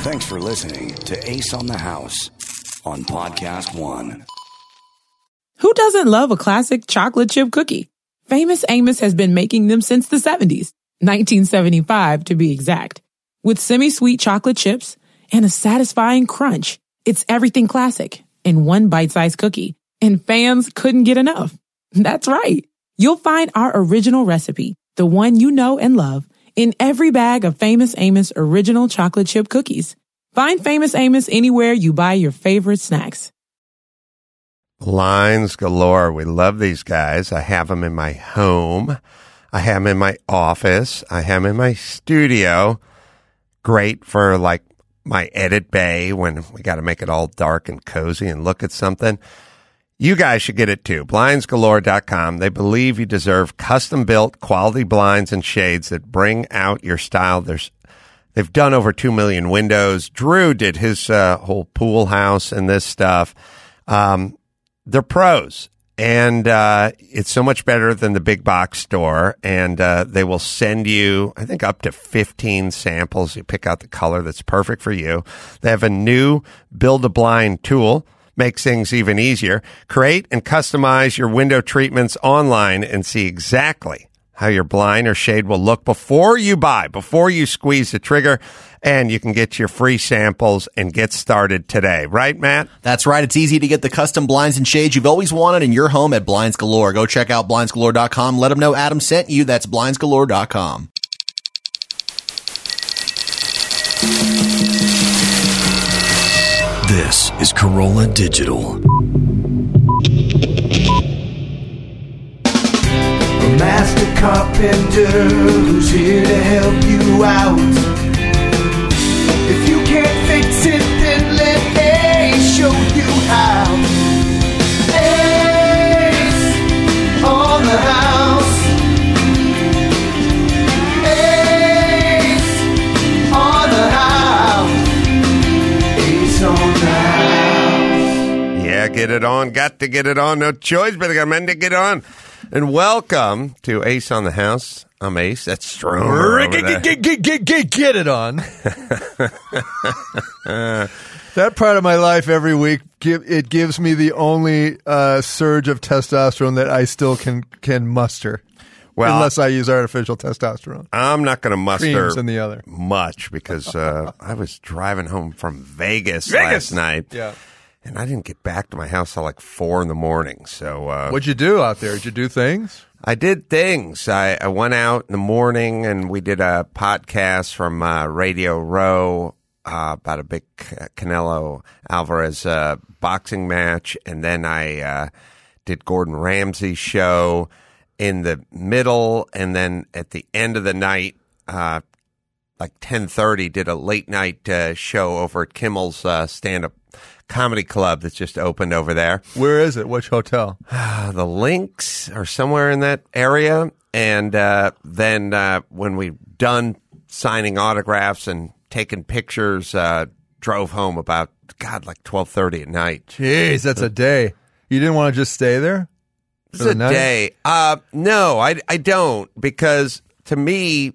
Thanks for listening to Ace on the House on Podcast One. Who doesn't love a classic chocolate chip cookie? Famous Amos has been making them since the 70s, 1975 to be exact. With semi-sweet chocolate chips and a satisfying crunch, it's everything classic in one bite-sized cookie, and fans couldn't get enough. That's right. You'll find our original recipe, the one you know and love, in every bag of Famous Amos original chocolate chip cookies. Find Famous Amos anywhere you buy your favorite snacks. Lines galore. We love these guys. I have them in my home. I have them in my office. I have them in my studio. Great for like my edit bay when we got to make it all dark and cozy and look at something. You guys should get it too. BlindsGalore.com. They believe you deserve custom-built quality blinds and shades that bring out your style. They've done over 2 million windows. Drew did his whole pool house and this stuff. They're pros, and it's so much better than the big box store. And they will send you, I think, up to 15 samples. You pick out the color that's perfect for you. They have a new Build-A-Blind tool. Makes things even easier. Create and customize your window treatments online and see exactly how your blind or shade will look before you buy, before you squeeze the trigger. And you can get your free samples and get started today. Right, Matt? That's right. It's easy to get the custom blinds and shades you've always wanted in your home at Blinds Galore. Go check out BlindsGalore.com. Let them know Adam sent you. That's BlindsGalore.com. This is Corolla Digital. A master carpenter who's here to help you out. If you can't fix it, then let Ace show you how. Ace on the house. Ace on the house. Ace on the house. Yeah, get it on. Got to get it on. No choice, but I got men to get on. And welcome to Ace on the House. I'm Ace. That's Stromer. Get it on. That part of my life every week, it gives me the only surge of testosterone that I still can muster. Well, unless I use artificial testosterone. I'm not going to muster and the other. much because I was driving home from Vegas last night. Yeah. And I didn't get back to my house till like 4 a.m. So what'd you do out there? Did you do things? I did things. I went out in the morning and we did a podcast from Radio Row about a big Canelo Alvarez boxing match. And then I did Gordon Ramsay's show in the middle. And then at the end of the night, like 10:30, did a late night show over at Kimmel's stand-up comedy club that's just opened over there. Where is it? Which hotel? The Links or somewhere in that area. And then when we done signing autographs and taking pictures, drove home about, like 12:30 at night. Jeez, that's a day. You didn't want to just stay there? It's a day. No, I don't, because to me,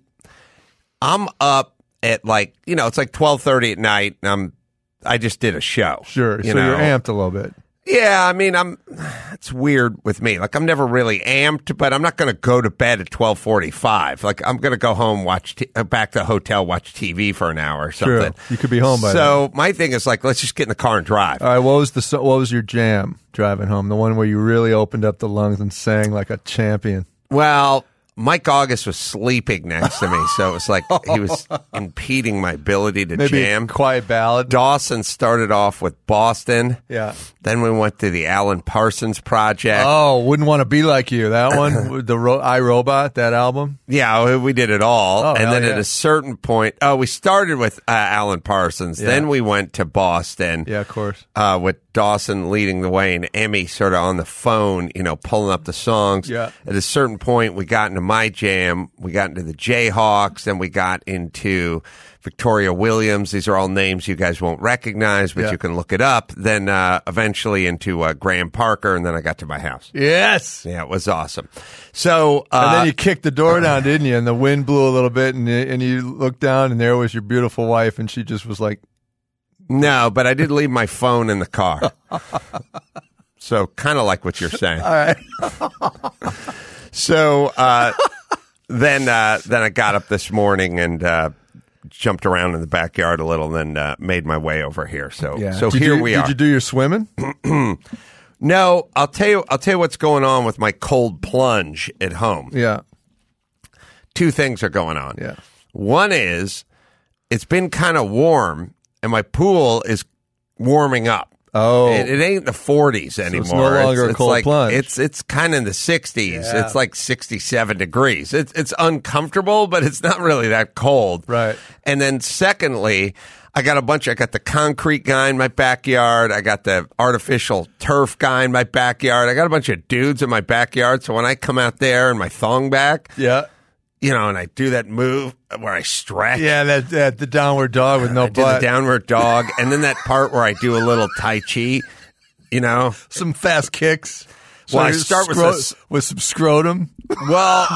I'm up at it's like 12:30 at night and I just did a show. Sure. So you're amped a little bit. Yeah, I mean, it's weird with me. Like, I'm never really amped, but I'm not going to go to bed at 12:45. Like, I'm going to go home, back to the hotel, watch TV for an hour or something. Sure. You could be home by then. So my thing is like, let's just get in the car and drive. All right. What was your jam driving home? The one where you really opened up the lungs and sang like a champion. Well, Mike August was sleeping next to me, so it was like he was impeding my ability to jam. Quiet ballad. Dawson started off with Boston. Yeah. Then we went to the Alan Parsons Project. Oh, Wouldn't Want to Be Like You. That one, the iRobot, that album. Yeah, we did it all. Oh, and then yeah. at a certain point, we started with Alan Parsons. Yeah. Then we went to Boston. Yeah, of course. With Dawson leading the way and Emmy sort of on the phone, pulling up the songs. Yeah. At a certain point, we got into my jam. We got into the Jayhawks. Then we got into Victoria Williams. These are all names you guys won't recognize, but you can look it up. Then eventually into Graham Parker, and then I got to my house. Yes. Yeah, it was awesome. So and then you kicked the door down, didn't you? And the wind blew a little bit, and you looked down, and there was your beautiful wife, and she just was like No, but I did leave my phone in the car. So kind of like what you're saying. All right. So then I got up this morning and jumped around in the backyard a little, and then made my way over here. So we are. Did you do your swimming? No, I'll tell you what's going on with my cold plunge at home. Yeah. Two things are going on. Yeah. One is it's been kind of warm, and my pool is warming up. Oh. It ain't the 40s anymore. It's no longer a cold plunge. It's kind of in the 60s. Yeah. It's like 67 degrees. It's uncomfortable, but it's not really that cold. Right. And then secondly, I got the concrete guy in my backyard. I got the artificial turf guy in my backyard. I got a bunch of dudes in my backyard. So when I come out there in my thong back, yeah, and I do that move where I stretch. Yeah, that the downward dog with no I butt. do the downward dog, and then that part where I do a little Tai Chi, Some fast kicks. Well, I start with some scrotum. Well,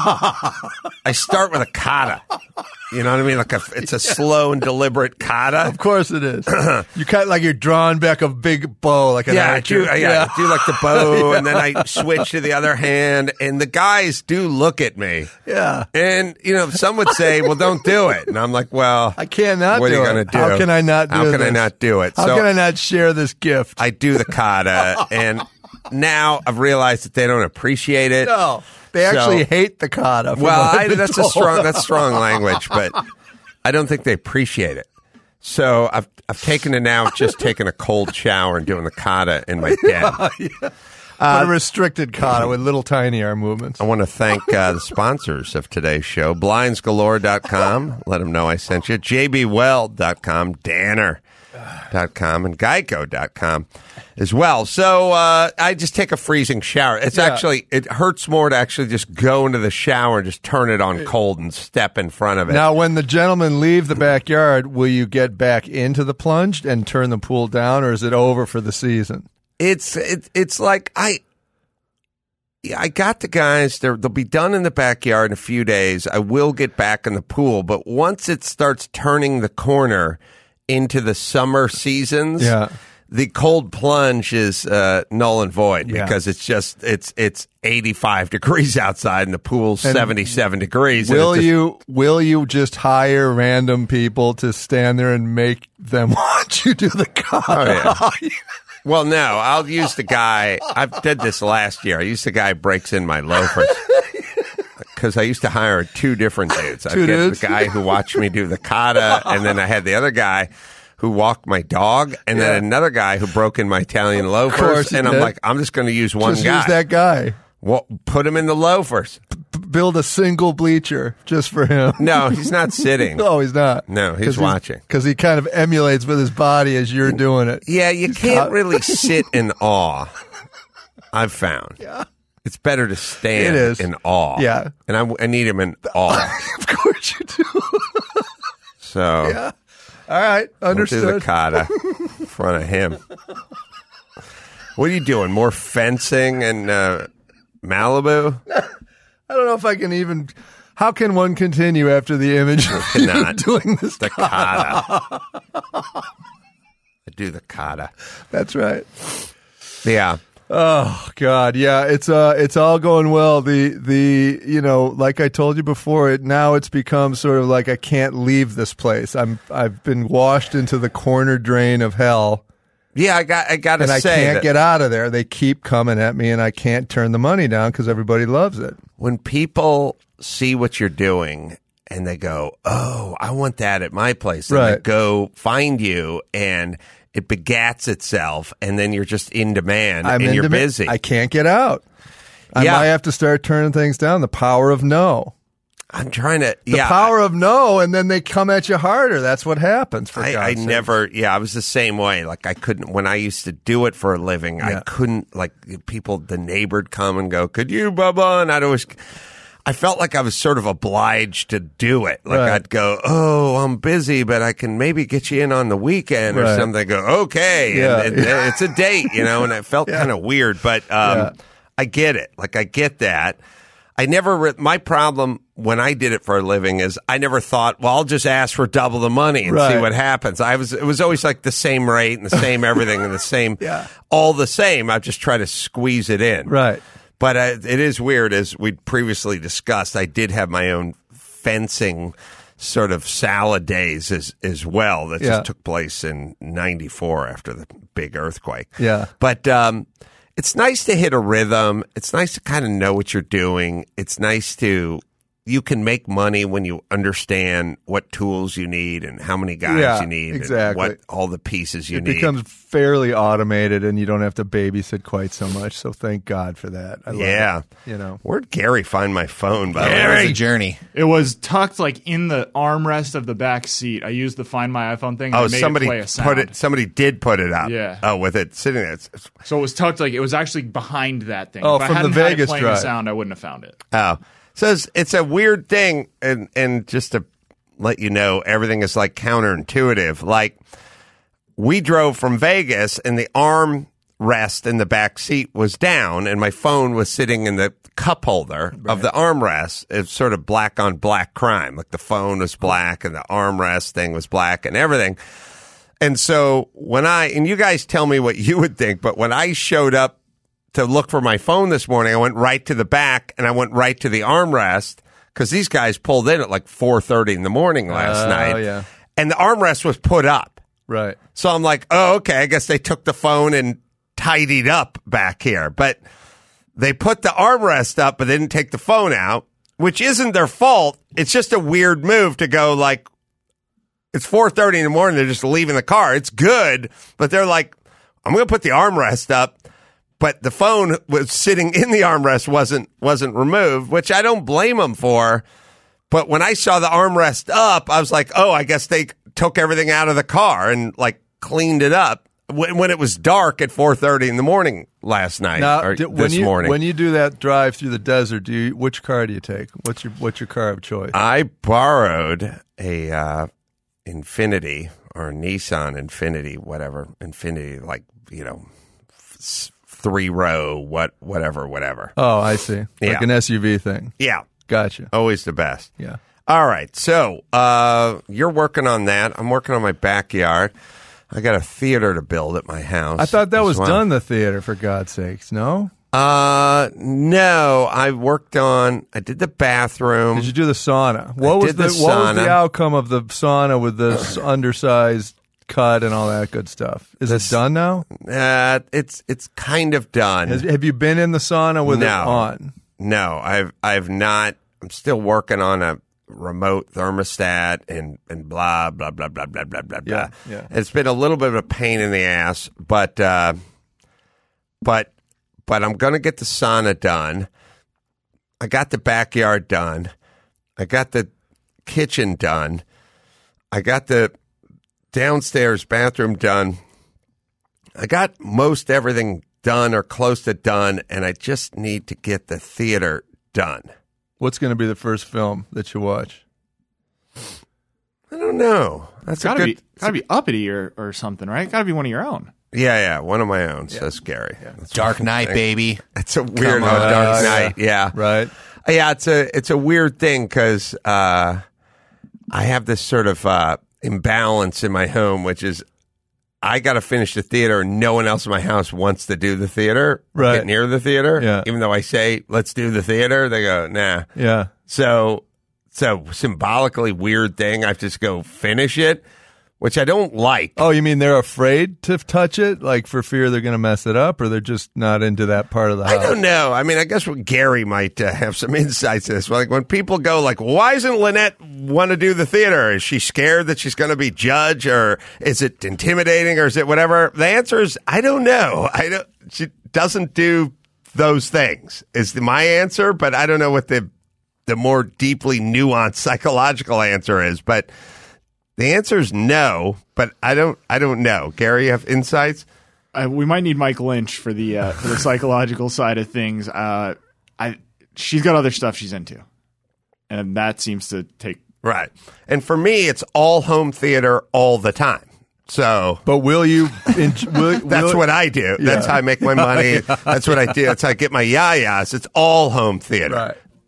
I start with a kata. You know what I mean? It's a slow and deliberate kata. Of course it is. You kind of like you're drawing back a big bow, like an archer. I do like the bow, and then I switch to the other hand, and the guys do look at me. Yeah. And, some would say, well, don't do it. And I'm like, well, I cannot do it. What are you going to do? How can I not do How this? can I not do it? How can I not share this gift? I do the kata, and now I've realized that they don't appreciate it. No. They actually hate the kata. Well, that's strong language, but I don't think they appreciate it. So I've taken to now just taking a cold shower and doing the kata in my den. But a restricted kata with little tiny arm movements. I want to thank the sponsors of today's show, BlindsGalore.com. Let them know I sent you. JBWeld.com, Danner.com, and Geico.com as well. So I just take a freezing shower. It hurts more to actually just go into the shower and just turn it on cold and step in front of it. Now, when the gentlemen leave the backyard, will you get back into the plunge and turn the pool down, or is it over for the season? It's like I got the guys. They'll be done in the backyard in a few days. I will get back in the pool, but once it starts turning the corner into the summer seasons, the cold plunge is null and void because it's 85 degrees outside and the pool's 77 degrees. Will you just hire random people to stand there and make them watch you do the kata? Oh, yeah. Well, no, I'll use the guy. I did this last year. I used the guy who breaks in my loafers. Because I used to hire two different dudes. I'd get the guy who watched me do the kata, and then I had the other guy who walked my dog, and then another guy who broke in my Italian loafers. And I'm like, I'm just going to use one guy. Use that guy. Well, put him in the loafers. Build a single bleacher just for him. No, he's not sitting. No, he's not. No, he's watching. Because he kind of emulates with his body as you're doing it. Yeah, you can't really sit in awe, I've found. Yeah. It's better to stand in awe. Yeah. And I need him in awe. Of course you do. So. Yeah. All right. Understood. Do the kata in front of him. What are you doing? More fencing in Malibu? I don't know if I can even. How can one continue after the image of doing this the kata? I do the kata. That's right. Yeah. Oh God, yeah, it's all going well. The like I told you before, it's become sort of like I can't leave this place. I've been washed into the corner drain of hell. Yeah, I got to say, and I can't get out of there. They keep coming at me, and I can't turn the money down because everybody loves it. When people see what you're doing and they go, "Oh, I want that at my place," and they go find you and it begats itself, and then you're just in demand and you're busy. I can't get out. I might have to start turning things down. The power of no. I'm trying to. The power of no, and then they come at you harder. That's what happens. For I never. Yeah, I was the same way. Like I couldn't when I used to do it for a living. I couldn't. Like people, the neighbor'd come and go, "Could you, Bubba?" And I'd always. I felt like I was sort of obliged to do it. Like I'd go, "Oh, I'm busy, but I can maybe get you in on the weekend or something." I go, "Okay," and it's a date, and it felt kind of weird, but I get it. Like I get that. my problem when I did it for a living is I never thought, well, I'll just ask for double the money and see what happens. It was always like the same rate and the same everything and the same, all the same. I just try to squeeze it in. Right. But it is weird, as we previously discussed, I did have my own fencing sort of salad days as well that just took place in 94 after the big earthquake. Yeah. But it's nice to hit a rhythm. It's nice to kind of know what you're doing. It's nice you can make money when you understand what tools you need and how many guys you need and what all the pieces you need. It becomes fairly automated and you don't have to babysit quite so much. So thank God for that. I love it, you know. Where'd Gary find my phone, by the way? It was a journey. It was tucked like in the armrest of the back seat. I used the Find My iPhone thing. And somebody it play a sound. somebody did put it up. Yeah. Oh, with it sitting there. So it was tucked like it was actually behind that thing. Oh, if from I hadn't the had Vegas it playing drive. the sound, I wouldn't have found it. Oh. So it's a weird thing, and just to let you know, everything is like counterintuitive. Like, we drove from Vegas, and the arm rest in the back seat was down, and my phone was sitting in the cup holder of the armrest. It's sort of black on black crime. Like, the phone was black, and the armrest thing was black, and everything. And so and you guys tell me what you would think, but when I showed up to look for my phone this morning, I went right to the back and I went right to the armrest because these guys pulled in at like 4:30 in the morning last night. Yeah. And the armrest was put up. Right. So I'm like, oh, okay, I guess they took the phone and tidied up back here. But they put the armrest up but they didn't take the phone out, which isn't their fault. It's just a weird move to go like, it's 4:30 in the morning, they're just leaving the car. It's good, but they're like, I'm going to put the armrest up. But the phone was sitting in the armrest, wasn't removed, which I don't blame them for. But when I saw the armrest up, I was like, oh, I guess they took everything out of the car and like cleaned it up when it was dark at 4:30 in the morning last night or this morning. When you do that drive through the desert, which car do you take? What's your car of choice? I borrowed a Infiniti or a Nissan Infiniti, whatever Infiniti, like 3-row, whatever. Oh, I see. Like an SUV thing. Yeah. Gotcha. Always the best. Yeah. All right. So you're working on that. I'm working on my backyard. I got a theater to build at my house. I thought that was done, the theater, for God's sakes. No? No. I did the bathroom. Did you do the sauna? What was the outcome of the sauna with this undersized cut and all that good stuff? Is it done now? It's kind of done. Have you been in the sauna with it on? No, I've not. I'm still working on a remote thermostat and blah blah blah blah blah blah blah. Yeah. It's been a little bit of a pain in the ass, but I'm going to get the sauna done. I got the backyard done. I got the kitchen done. I got the downstairs bathroom done. I got most everything done or close to done, and I just need to get the theater done. What's going to be the first film that you watch? I don't know. That's gotta be Uppity or something, right? Gotta be one of your own. Yeah, one of my own, says Gary. Yeah. Dark Knight, baby. It's a weird Dark Knight. Yeah. Right. Yeah, it's a weird thing because I have this sort of imbalance in my home, which is I got to finish the theater and no one else in my house wants to do the theater, right. Get near the theater. Yeah. Even though I say, let's do the theater, they go, nah. Yeah. So symbolically weird thing. I have to just go finish it, which I don't like. Oh, you mean they're afraid to touch it, like for fear they're going to mess it up, or they're just not into that part of the house? I don't know. I mean, I guess Gary might have some insights to this. Like when people go like, why doesn't Lynette want to do the theater? Is she scared that she's going to be judged, or is it intimidating, or is it whatever? The answer is, I don't know. She doesn't do those things is my answer, but I don't know what the more deeply nuanced psychological answer is. But the answer is no, but I don't know. Gary, you have insights? We might need Mike Lynch for the psychological side of things. She's got other stuff she's into, and that seems to take right. And for me, it's all home theater all the time. So, but will you? That's what I do. Yeah. That's how I make my money. That's what I do. That's how I get my yayas. It's all home theater. Right.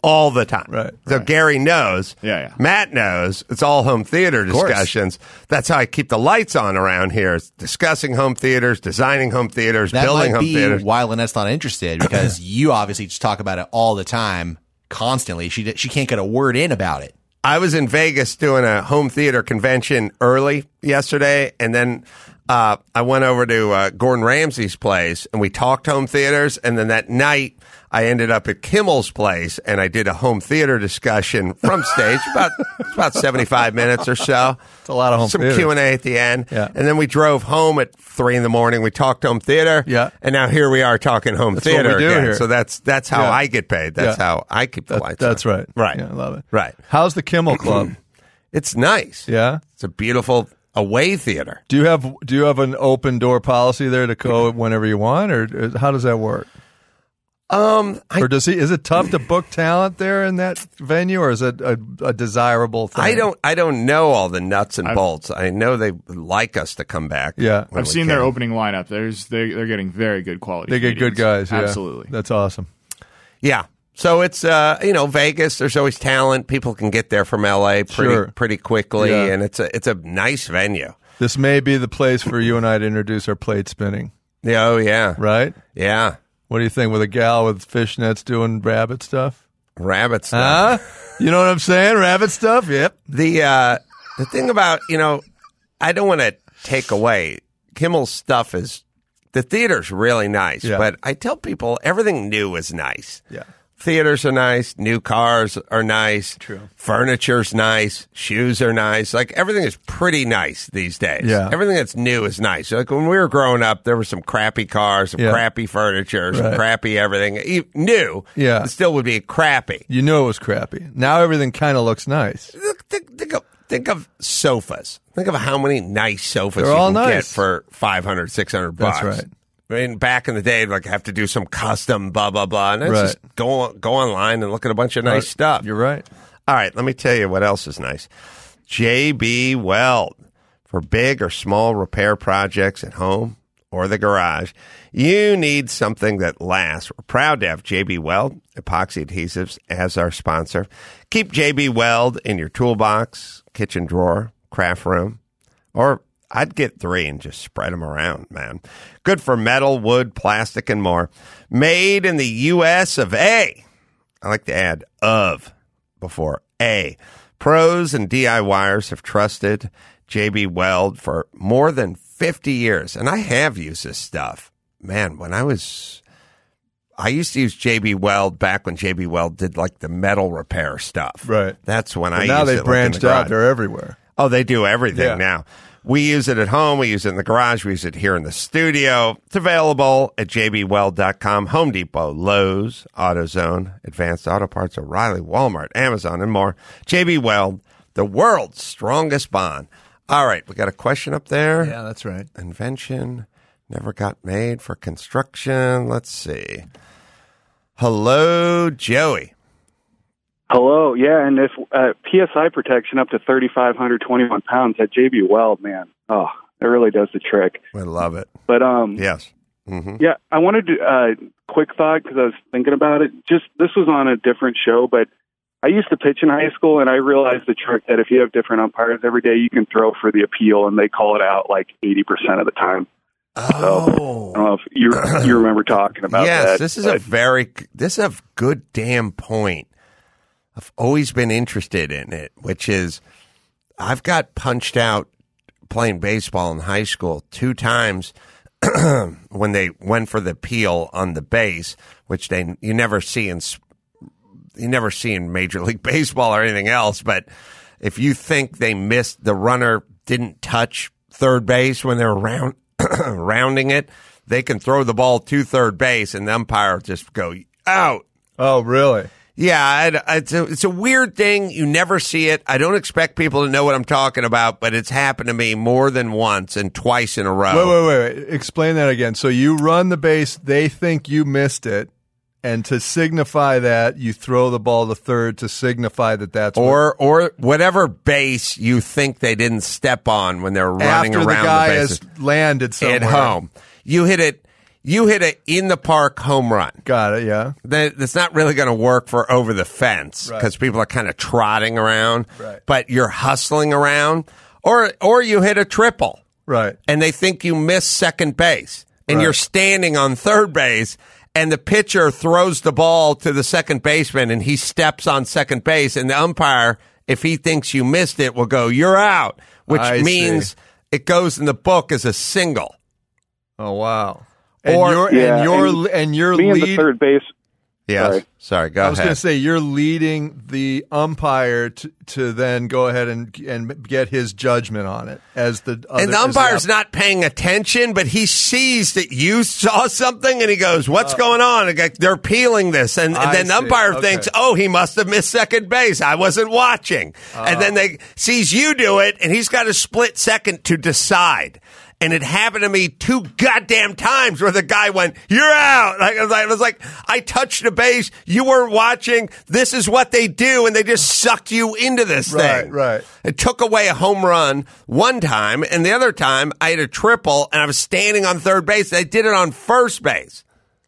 all the time. Right, So Gary knows. Yeah. Matt knows. It's all home theater course. discussions. That's how I keep the lights on around here. It's discussing home theaters, designing home theaters, That building might home be theaters. why Lynette's not interested, because you obviously just talk about it all the time, constantly. She can't get a word in about it. I was in Vegas doing a home theater convention early yesterday, and then I went over to Gordon Ramsay's place, and we talked home theaters, and then that night I ended up at Kimmel's place, and I did a home theater discussion from stage, about 75 minutes or so. It's a lot of home Some theater. Q&A at the end. Yeah. And then we drove home at 3 a.m. We talked home theater. Yeah. And now here we are talking home That's theater what we do again. here. So that's how Yeah. I get paid. That's Yeah. how I keep the lights on. That's right. Right. Yeah, I love it. Right. How's the Kimmel Club? It's nice. Yeah. It's a beautiful away theater. Do you have an open door policy there to go whenever you want, or how does that work? Or is it tough to book talent there in that venue, or is it a desirable thing? I don't know all the nuts and bolts. I know they like us to come back. Yeah. when I've we seen their can. opening lineup. They're getting very good quality. They get good comedians. guys. Yeah. Absolutely. That's awesome. Yeah. So it's Vegas. There's always talent. People can get there from LA pretty quickly, Yeah. and it's a nice venue. This may be the place for you and I to introduce our plate spinning, Yeah. Oh yeah. right? Yeah. What do you think, with a gal with fishnets doing rabbit stuff? Rabbit stuff. Huh? You know what I'm saying? Rabbit stuff? Yep. The thing about, I don't want to take away Kimmel's stuff is the theater's really nice, Yeah. but I tell people everything new is nice. Yeah. Theaters are nice, new cars are nice, True. Furniture's nice, shoes are nice. Like everything is pretty nice these days. Yeah. Everything that's new is nice. Like when we were growing up, there were some crappy cars, some Yeah. crappy furniture, some Right. crappy everything. New, Yeah. it still would be crappy. You knew it was crappy. Now everything kind of looks nice. Think of sofas. Think of how many nice sofas They're you all can get nice. for $500, $600. That's right. I mean, back in the day, like have to do some custom blah blah blah, and it's Right. just go online and look at a bunch of nice stuff. You're right. All right, let me tell you what else is nice. JB Weld, for big or small repair projects at home or the garage. You need something that lasts. We're proud to have JB Weld Epoxy Adhesives as our sponsor. Keep JB Weld in your toolbox, kitchen drawer, craft room, or I'd get 3 and just spread them around, man. Good for metal, wood, plastic, and more. Made in the U.S. of A. I like to add of before A. Pros and DIYers have trusted JB Weld for more than 50 years, and I have used this stuff. Man, I used to use JB Weld back when JB Weld did like the metal repair stuff. Right. That's when I But used now it. they've like, in the branched out. garage. They're everywhere. Oh, they do everything Yeah. now. We use it at home. We use it in the garage. We use it here in the studio. It's available at jbweld.com, Home Depot, Lowe's, AutoZone, Advanced Auto Parts, O'Reilly, Walmart, Amazon, and more. JB Weld, the world's strongest bond. All right, we got a question up there. Yeah, that's right. Invention never got made for construction. Let's see. Hello, Joey. Hello, yeah, and if PSI protection up to 3,521 pounds at JB Weld, man, oh, it really does the trick. I love it. But Yes. Mm-hmm. yeah, I wanted to quick thought because I was thinking about it. Just this was on a different show, but I used to pitch in high school, and I realized the trick that if you have different umpires every day, you can throw for the appeal, and they call it out like 80% of the time. So, I don't know if you remember talking about yes, that. this is a good damn point. I've always been interested in it, which is I've got punched out playing baseball in high school 2 times when they went for the peel on the base, which you never see in Major League Baseball or anything else. But if you think they missed, the runner didn't touch third base when they were rounding it, they can throw the ball to third base and the umpire will just go out. Oh, really? Yeah, it's a weird thing. You never see it. I don't expect people to know what I'm talking about, but it's happened to me more than once and twice in a row. Wait. Explain that again. So you run the base, they think you missed it, and to signify that, you throw the ball to third to signify that that's Or whatever base you think they didn't step on when they're running after around the guy the bases has landed somewhere. at home. You hit it. you hit a in the park home run. Got it. Yeah. That's not really going to work for over the fence Right. because people are kind of trotting around. Right. But you're hustling around, or you hit a triple, Right. and they think you missed second base, and Right. you're standing on third base, and the pitcher throws the ball to the second baseman, and he steps on second base, and the umpire, if he thinks you missed it, will go, "You're out," which I means see. it goes in the book as a single. Oh wow. And Or- you're Me and the lead. third base. Yes. Sorry, go I was ahead. going to say you're leading the umpire to then go ahead and get his judgment on it as the other, And the umpire's not paying attention, but he sees that you saw something, and he goes, "What's going on?" And they're peeling this, and I then the see. umpire Okay. thinks, "Oh, he must have missed second base. I wasn't watching." And then they sees you do it, and he's got a split second to decide. And it happened to me 2 goddamn times where the guy went, "You're out." Like, I was like, I touched a base. You weren't watching. This is what they do. And they just sucked you into this Right, thing. right. It took away a home run one time. And the other time I had a triple and I was standing on third base. They did it on first base,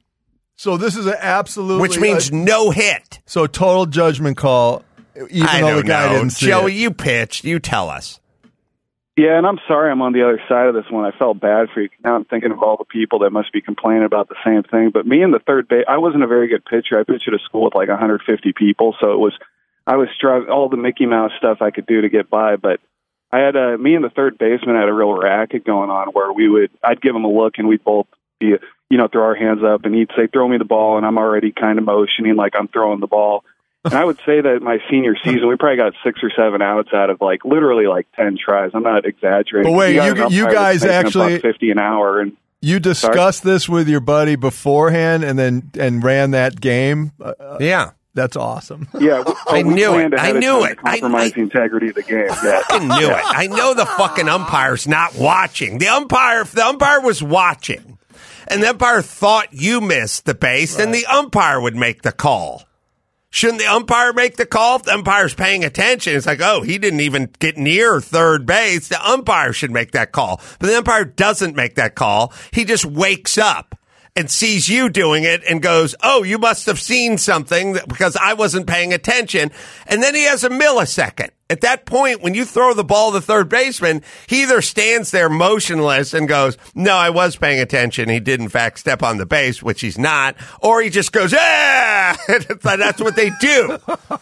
So this is an absolutely, which means no hit. so total judgment call. Even I though don't the guy know. didn't see Joey, it. you pitched. You tell us. Yeah, and I'm sorry I'm on the other side of this one. I felt bad for you. Now I'm thinking of all the people that must be complaining about the same thing. But me and the third base, I wasn't a very good pitcher. I pitched at a school with like 150 people, so I was struggling all the Mickey Mouse stuff I could do to get by. But I had me and the third baseman had a real racket going on where I'd give him a look and we'd both be, throw our hands up, and he'd say, "Throw me the ball," and I'm already kind of motioning like I'm throwing the ball. And I would say that my senior season, we probably got 6 or 7 outs out of literally 10 tries. I'm not exaggerating. But wait, got an you umpire guys that's making actually- $1.50 an hour, and You discussed this with your buddy beforehand, and ran that game. Yeah. That's awesome. yeah, I knew it. planned I ahead of knew time it. to compromise the integrity of the game. Yeah. I knew it. I know the fucking umpire's not watching. If the umpire was watching and the umpire thought you missed the base, then the umpire would make the call. Shouldn't the umpire make the call? If the umpire's paying attention, it's like, oh, he didn't even get near third base. The umpire should make that call. But the umpire doesn't make that call. He just wakes up and sees you doing it and goes, "Oh, you must have seen something because I wasn't paying attention." And then he has a millisecond. At that point, when you throw the ball to the third baseman, he either stands there motionless and goes, "No, I was paying attention. He did, in fact, step on the base," which he's not. Or he just goes, "Ah!" That's what they do.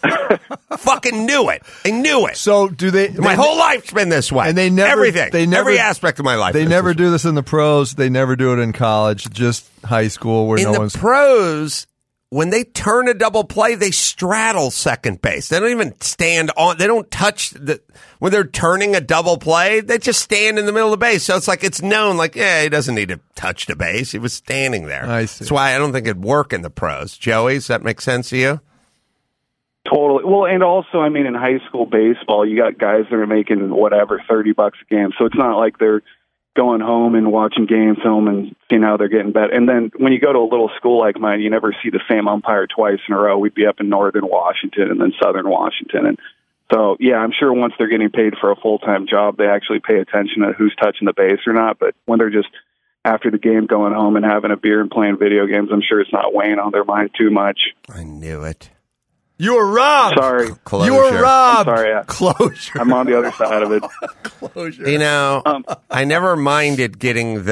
Fucking knew it. I knew it. So do they? My whole life's been this way. And they never everything. They never, every aspect of my life. They is never this do this in the pros. They never do it in college. Just high school where in no the one's. pros, when they turn a double play, they straddle second base. They don't even stand on. They don't touch when they're turning a double play. They just stand in the middle of the base. So it's known. He doesn't need to touch the base. He was standing there. I see. That's why I don't think it'd work in the pros. Joey, does that make sense to you? Totally. Well, and also, in high school baseball, you got guys that are making $30 a game. So it's not like they're going home and watching game film and seeing how they're getting better. And then when you go to a little school like mine, you never see the same umpire twice in a row. We'd be up in northern Washington and then southern Washington. And so, yeah, I'm sure once they're getting paid for a full-time job, they actually pay attention to who's touching the base or not. But when they're just after the game going home and having a beer and playing video games, I'm sure it's not weighing on their mind too much. I knew it. You were robbed. Sorry. Closure. You were robbed. I'm sorry. Closure. I'm on the other side of it. Closure. I never minded getting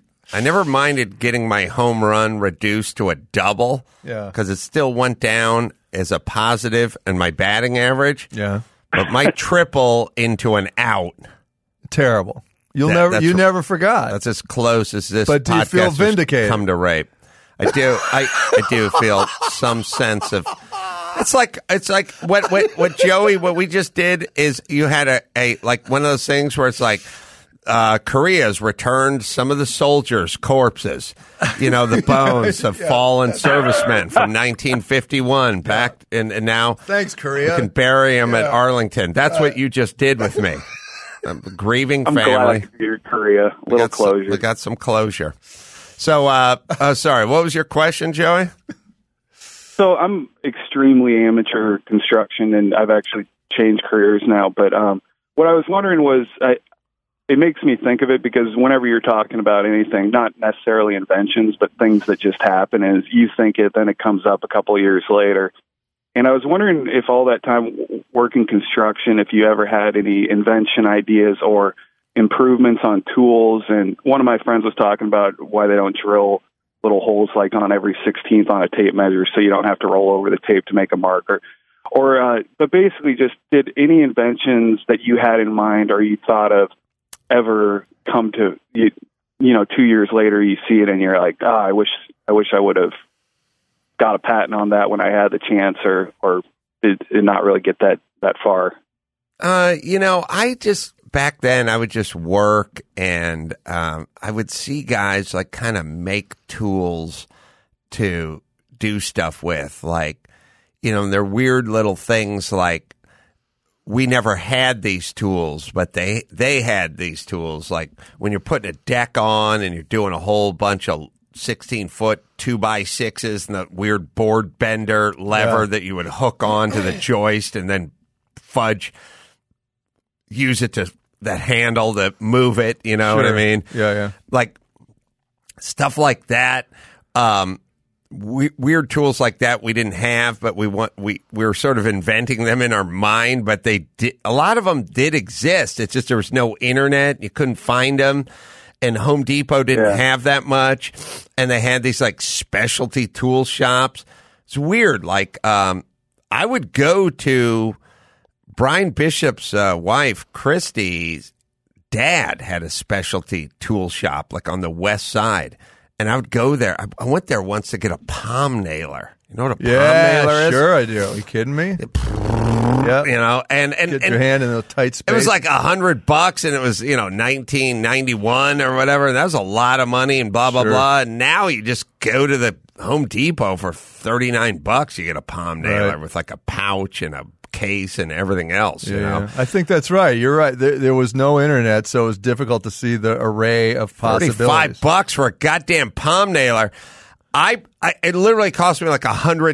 my home run reduced to a double. Yeah. Because it still went down as a positive in my batting average. Yeah. But my triple into an out. Terrible. You That's never forgot. That's as close as this. But do you feel podcast has vindicated? Come to rape. I do. I do feel some sense of. It's like what Joey. What we just did is you had a like one of those things where it's like. Korea's returned some of the soldiers' corpses, the bones of fallen servicemen from 1951 back, and now Thanks, Korea. we can bury them at Arlington. That's what you just did with me. Grieving I'm family. glad you're Korea. Little closure. We got some closure. So, sorry, what was your question, Joey? So I'm extremely amateur construction, and I've actually changed careers now. But what I was wondering was, it makes me think of it because whenever you're talking about anything, not necessarily inventions, but things that just happen, is you think it, then it comes up a couple of years later. And I was wondering if all that time working construction, if you ever had any invention ideas or improvements on tools. And one of my friends was talking about why they don't drill little holes like on every 16th on a tape measure so you don't have to roll over the tape to make a marker. But basically just did any inventions that you had in mind or you thought of ever come to, 2 years later you see it and you're like, I wish I would have got a patent on that when I had the chance or did not really get that far? Back then I would just work and I would see guys like kind of make tools to do stuff with. Like, they're weird little things like we never had these tools, but they had these tools. Like when you're putting a deck on and you're doing a whole bunch of 16-foot 2x6s and that weird board bender lever that you would hook on to the joist and then use it to that handle to move it, you know what I mean? Yeah. Like stuff like that. Weird tools like that we didn't have, but we were sort of inventing them in our mind, but a lot of them did exist. It's just there was no internet. You couldn't find them. And Home Depot didn't have that much. And they had these like specialty tool shops. It's weird. Like, I would go to Brian Bishop's wife, Christy's dad had a specialty tool shop like on the west side. And I would go there. I went there once to get a palm nailer. You know what a palm nailer is? Sure I do. Are you kidding me? Yeah. And get your hand in a tight space. It was like $100 and it was, 1991 or whatever. And that was a lot of money and blah, blah, blah. And now you just go to the Home Depot for $39. You get a palm nailer with like a pouch and a case and everything else. Yeah. I think that's right. You're right. There was no internet, so it was difficult to see the array of possibilities. $35 for a goddamn palm nailer. It literally cost me like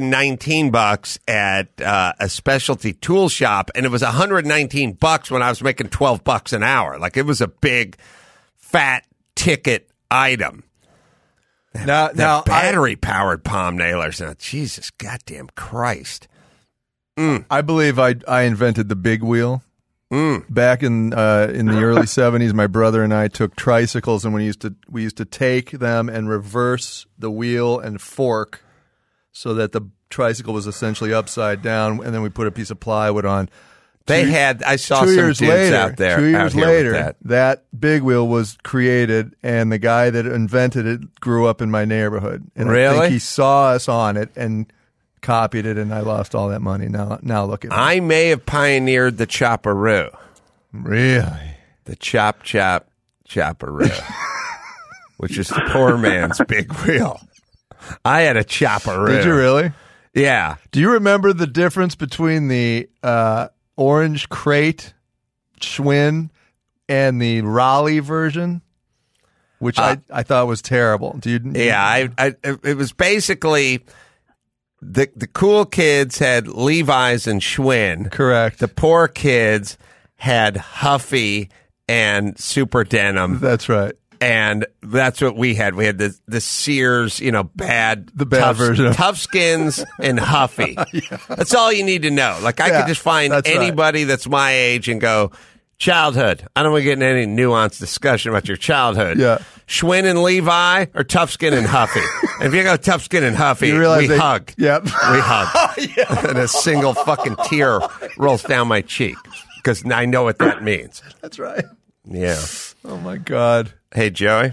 $119 at a specialty tool shop, and it was $119 when I was making $12 an hour. Like it was a big, fat ticket item. Now battery powered palm nailers. Now, Jesus goddamn Christ. I believe I invented the big wheel. Back in the early 70s, my brother and I took tricycles, and we used to take them and reverse the wheel and fork so that the tricycle was essentially upside down, and then we put a piece of plywood on. I saw some dudes out there. 2 years later, that big wheel was created, and the guy that invented it grew up in my neighborhood. And I think he saw us on it and copied it, and I lost all that money. Now look at me. I may have pioneered the chopperoo. Really? The chopperoo, which is the poor man's big wheel. I had a chopperoo. Did you really? Yeah. Do you remember the difference between the orange crate Schwinn and the Raleigh version? Which I thought was terrible. Do you? Yeah, it was basically... The cool kids had Levi's and Schwinn. Correct. The poor kids had Huffy and Super Denim. That's right. And that's what we had. We had the Sears, bad version of Tough Skins and Huffy. That's all you need to know. Like I could just find anybody that's my age and go, childhood. I don't want to get in any nuanced discussion about your childhood. Yeah. Schwinn and Levi or Tough Skin and Huffy? And if you go Tough Skin and Huffy, we hug. Yep. We hug. And a single fucking tear rolls down my cheek because I know what that means. That's right. Yeah. Oh, my God. Hey, Joey.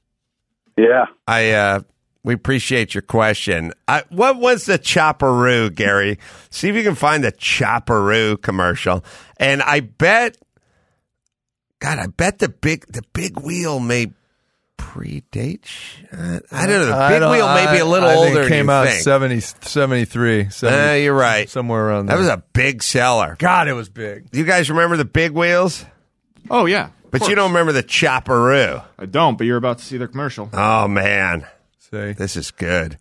Yeah. We appreciate your question. What was the chopperoo, Gary? See if you can find the chopperoo commercial. And I bet the big wheel may predate. I don't know. The big wheel may be a little older. Think it came out in 73. You're right. Somewhere around there. That was a big seller. God, it was big. You guys remember the big wheels? Oh, yeah. But you don't remember the chopperoo. I don't, but you're about to see their commercial. Oh, man. See? This is good.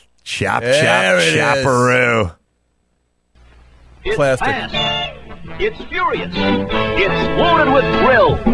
Chopperoo. It's Plastic. fast. It's furious. It's loaded with thrills.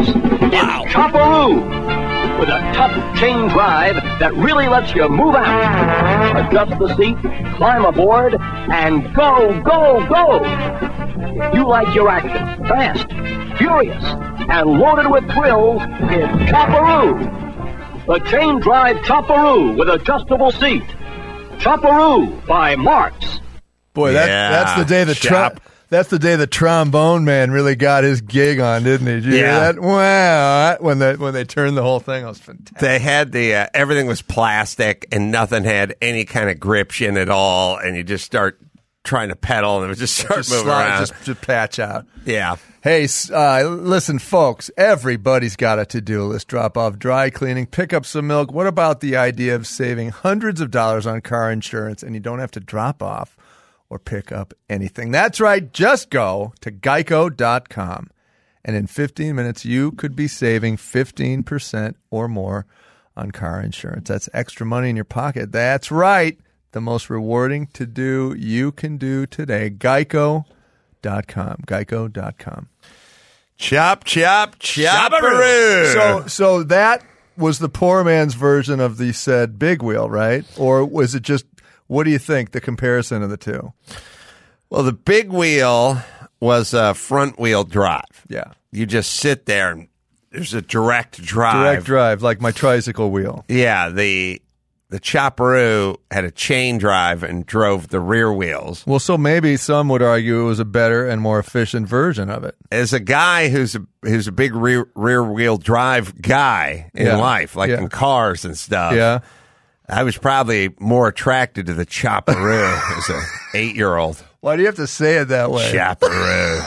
It's Chopperoo, with a tough chain drive that really lets you move out. Adjust the seat, climb aboard, and go, go, go. If you like your action fast, furious, and loaded with thrills, it's Chopperoo. The chain drive Chopperoo with adjustable seat. Chopperoo by Marx. Boy, that's the day that's the day the trombone man really got his gig on, didn't he? Did you hear that? Wow! When they turned the whole thing, it was fantastic. They had the everything was plastic and nothing had any kind of gription at all, and you just start trying to pedal and it would just start moving around. Just patch out. Yeah. Hey, listen, folks, everybody's got a to-do list. Drop off dry cleaning, pick up some milk. What about the idea of saving hundreds of dollars on car insurance and you don't have to drop off or pick up anything? That's right. Just go to geico.com. And in 15 minutes, you could be saving 15% or more on car insurance. That's extra money in your pocket. That's right. The most rewarding to-do you can do today. Geico.com. Geico.com. Chop, chop, chopperoo. So that was the poor man's version of the said big wheel, right? Or was it just, what do you think, the comparison of the two? Well, the big wheel was a front wheel drive. Yeah. You just sit there and there's a direct drive. Direct drive, like my tricycle wheel. Yeah, the Chopperoo had a chain drive and drove the rear wheels. Well, so maybe some would argue it was a better and more efficient version of it. As a guy who's a big rear wheel drive guy in life, like in cars and stuff, I was probably more attracted to the Chopperoo as an 8-year-old. Why do you have to say it that way? Chopperoo.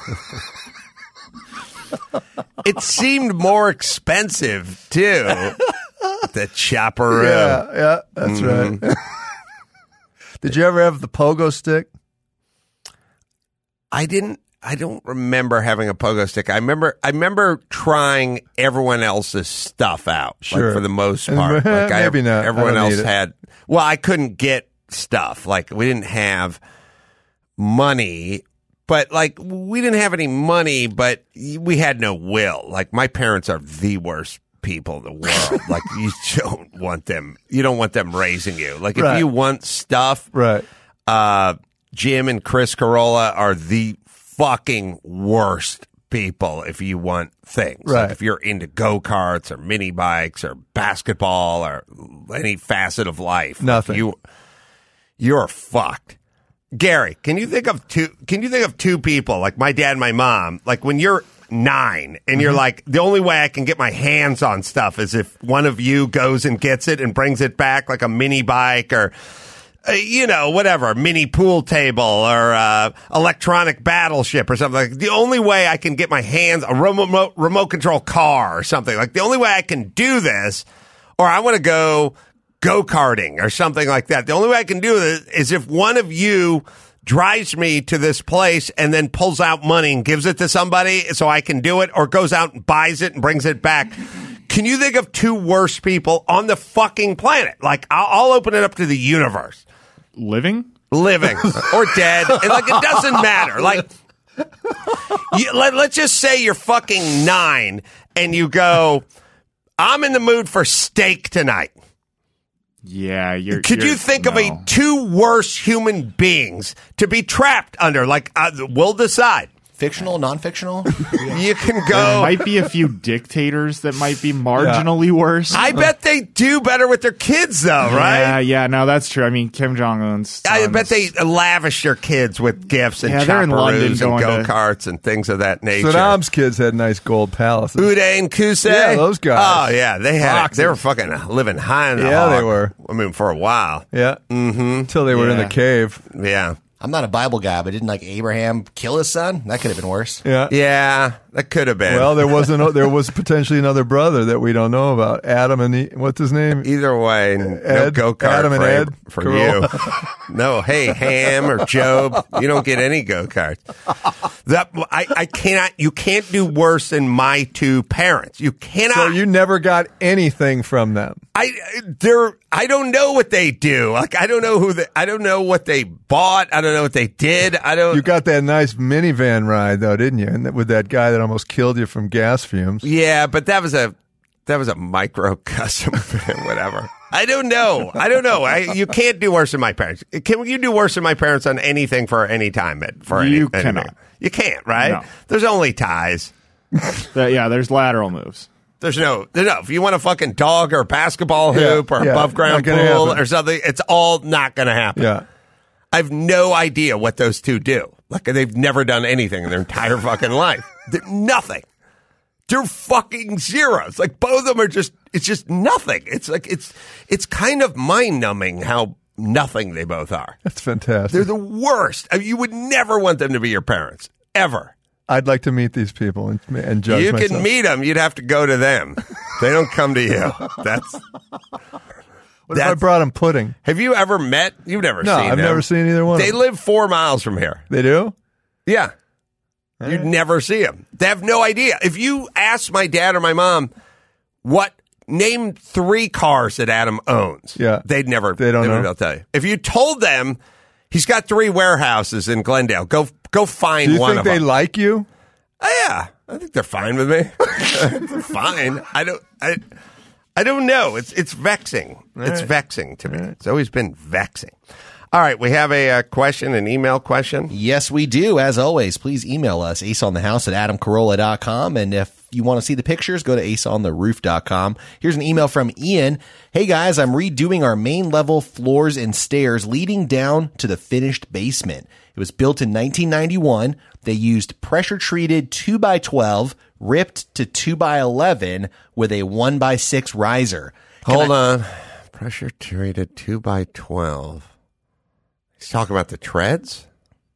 It seemed more expensive, too. The Chopperoo. Yeah, that's right. Did you ever have the pogo stick? I don't remember having a pogo stick. I remember trying everyone else's stuff out, sure, like for the most part. Like maybe not. Everyone else had. Well, I couldn't get stuff. Like we didn't have money, but like we didn't have any money, but we had no will. Like my parents are the worst people in the world. Like you don't want them raising you. Like if you want stuff, right? Jim and Chris Carolla are the fucking worst people if you want things. Right. Like if you're into go-karts or mini bikes or basketball or any facet of life, nothing. You're fucked. Gary, can you think of two people, like my dad and my mom, like when you're 9 and you're like, the only way I can get my hands on stuff is if one of you goes and gets it and brings it back, like a mini bike or whatever, mini pool table or electronic battleship or something. Like the only way I can get my hands, a remote control car or something, like the only way I can do this, or I want to go-karting or something like that. The only way I can do this is if one of you drives me to this place and then pulls out money and gives it to somebody so I can do it, or goes out and buys it and brings it back. Can you think of two worse people on the fucking planet? Like, I'll open it up to the universe. Living or dead. And like, it doesn't matter. Like, let's just say you're fucking 9 and you go, I'm in the mood for steak tonight. Yeah, Could you think of two worse human beings to be trapped under? Like, we'll decide. Fictional, non-fictional? You can go. There might be a few dictators that might be marginally worse. I bet they do better with their kids, though, right? Yeah, no, that's true. I mean, Kim Jong-un's I bet they lavish their kids with gifts and chopperoos and go-karts and things of that nature. Saddam's kids had nice gold palaces. Uday and Qusay? Yeah, those guys. Oh, yeah, they had it. They were fucking living high in the hog. They were. I mean, for a while. Yeah. Mm-hmm. Until they were in the cave. Yeah. I'm not a Bible guy, but didn't like Abraham kill his son? That could have been worse. Yeah, that could have been. Well, there was potentially another brother that we don't know about. Adam and what's his name? Either way, no go-kart Adam and Ed for you. No, hey, Ham or Job, you don't get any go-karts. I cannot. You can't do worse than my two parents. You cannot. So you never got anything from them. I don't know what they do. Like I don't know I don't know what they bought. I don't know what they did. You got that nice minivan ride though, didn't you? And with that guy that almost killed you from gas fumes. Yeah, but that was a micro custom whatever. I don't know. You can't do worse than my parents. Can you do worse than my parents on anything for any time? You cannot. You can't, right? No. There's only ties. There's lateral moves. There's no. If you want a fucking dog or basketball hoop or above ground pool or something, it's all not going to happen. Yeah. I have no idea what those two do. Like they've never done anything in their entire fucking life. Nothing. They're fucking zeros. Like both of them are it's just nothing. It's like, it's kind of mind numbing how nothing they both are. That's fantastic. They're the worst. I mean, you would never want them to be your parents. Ever. I'd like to meet these people and judge You myself. can meet them. You'd have to go to them. They don't come to you. What if I brought them pudding? Have you ever met? You've never No, seen I've them. never seen either one. They live 4 miles from here. They do? Yeah. You'd never see them. They have no idea. If you ask my dad or my mom, name 3 cars that Adam owns. Yeah. They don't know. They'll Tell you. If you told them he's got 3 warehouses in Glendale, go find Do you one think of they them. like you? Oh, yeah. I think they're fine with me. They're fine. I don't know. It's vexing. It's vexing to me. It's always been vexing. All right, we have a question, an email question. Yes, we do. As always, please email us, aceonthehouse@adamcarolla.com. And if you want to see the pictures, go to aceontheroof.com. Here's an email from Ian. Hey, guys, I'm redoing our main level floors and stairs leading down to the finished basement. It was built in 1991. They used pressure-treated 2x12, ripped to 2x11 with a 1x6 riser. Hold on. Pressure-treated 2x12. He's talking about the treads?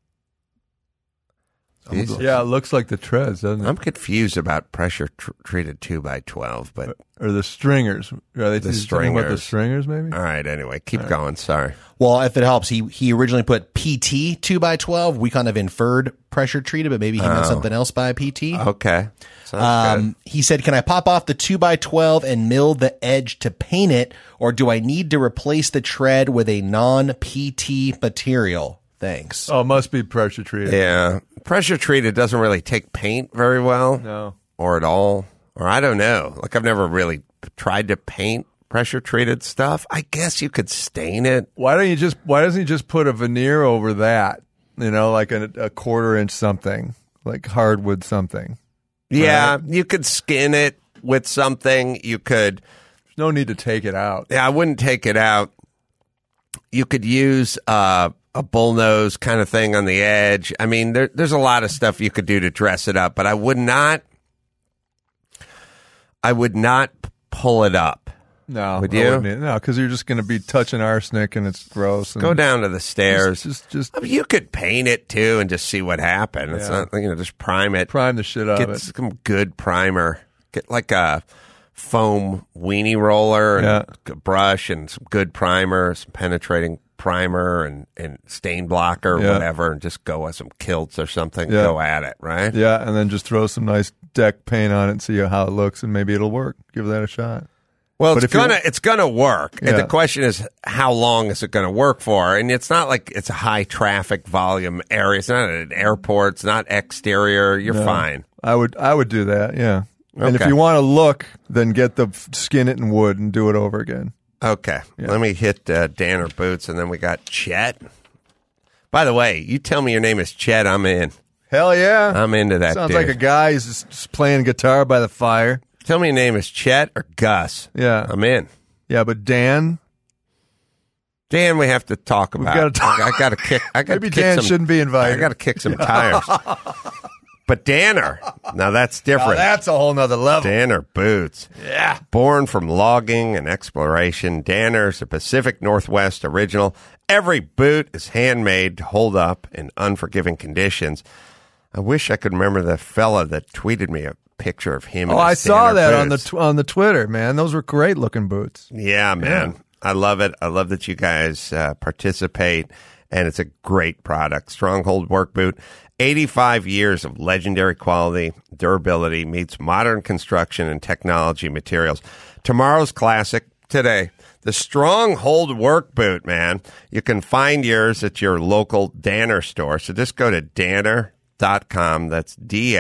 Yeah, it looks like the treads, doesn't it? I'm confused about pressure-treated 2x12, but... Or the stringers. Are they The talking about the stringers. stringers, maybe? All right, anyway, keep going. Sorry. Well, if it helps, he originally put PT 2x12. We kind of inferred pressure treated, but maybe he meant something else by PT. Okay. Sounds good. He said, can I pop off the 2x12 and mill the edge to paint it, or do I need to replace the tread with a non-PT material? Thanks. Oh, it must be pressure treated. Yeah. Pressure-treated doesn't really take paint very well. No. Or at all. Or I don't know. Like, I've never really tried to paint pressure-treated stuff. I guess you could stain it. Why doesn't he just put a veneer over that? You know, like a 1/4 inch something, like hardwood something. Yeah, Right. you could skin it with something. You could. There's no need to take it out. Yeah, I wouldn't take it out. You could use a bullnose kind of thing on the edge. I mean, there's a lot of stuff you could do to dress it up, but I would not pull it up. No, Would I you? wouldn't. No, because you're just going to be touching arsenic and it's gross. And Go down to the stairs. Just I mean, you could paint it too and just see what happens. It's Yeah. not, just prime it. prime the shit out Get of it. some good primer. Get like a foam weenie roller and a brush and some good primer, some penetrating primer and stain blocker or Yeah. whatever, and just go with some kilts or something. Yeah. Go at it, right? Yeah, and then just throw some nice deck paint on it and see how it looks, and maybe it'll work. Give that a shot. Well, But it's gonna work. And Yeah. the question is, how long is it going to work for? And it's not like it's a high traffic volume area. It's not an airport. It's not exterior. You're No. fine. I would do that. Yeah. And if Okay. you want to look, then get the skin it in wood and do it over again. Okay. Yeah. Let me hit Danner Boots, and then we got Chet. By the way, you tell me your name is Chet, I'm in. Hell yeah. I'm into that. Sounds dude. like a guy who's just playing guitar by the fire. Tell me your name is Chet or Gus. Yeah. I'm in. Yeah, but Dan, Dan, we have to talk about. gotta talk. I got to kick. I got maybe Dan shouldn't be invited. I got to kick some tires. But Danner, now that's different. That's a whole nother level. Danner Boots. Yeah. Born from logging and exploration, Danner's a Pacific Northwest original. Every boot is handmade to hold up in unforgiving conditions. I wish I could remember the fella that tweeted me a picture of him. Oh, in I his saw Danner that boots. on the Twitter, man. Those were great looking boots. Yeah, man. Yeah. I love it. I love that you guys participate, and it's a great product. Stronghold work boot. 85 years of legendary quality, durability meets modern construction and technology materials. Tomorrow's classic today. The Stronghold Work Boot, man. You can find yours at your local Danner store. So just go to Danner.com. That's